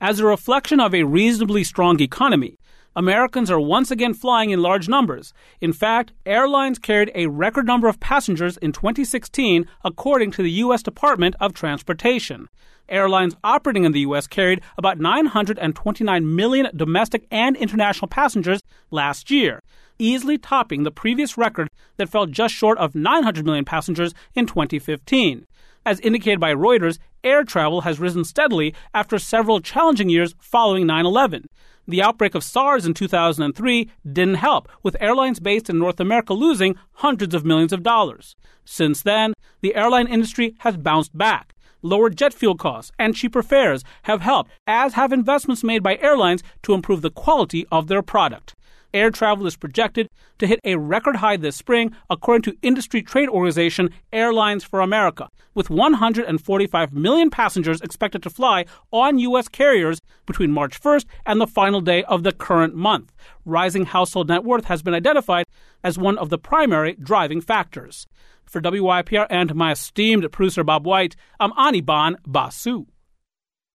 As a reflection of a reasonably strong economy, Americans are once again flying in large numbers. In fact, airlines carried a record number of passengers in 2016, according to the U.S. Department of Transportation. Airlines operating in the U.S. carried about 929 million domestic and international passengers last year, easily topping the previous record that fell just short of 900 million passengers in 2015. As indicated by Reuters, air travel has risen steadily after several challenging years following 9/11. The outbreak of SARS in 2003 didn't help, with airlines based in North America losing hundreds of millions of dollars. Since then, the airline industry has bounced back. Lower jet fuel costs and cheaper fares have helped, as have investments made by airlines to improve the quality of their product. Air travel is projected to hit a record high this spring, according to industry trade organization Airlines for America, with 145 million passengers expected to fly on U.S. carriers between March 1st and the final day of the current month. Rising household net worth has been identified as one of the primary driving factors. For WYPR and my esteemed producer Bob White, I'm Anirban Basu.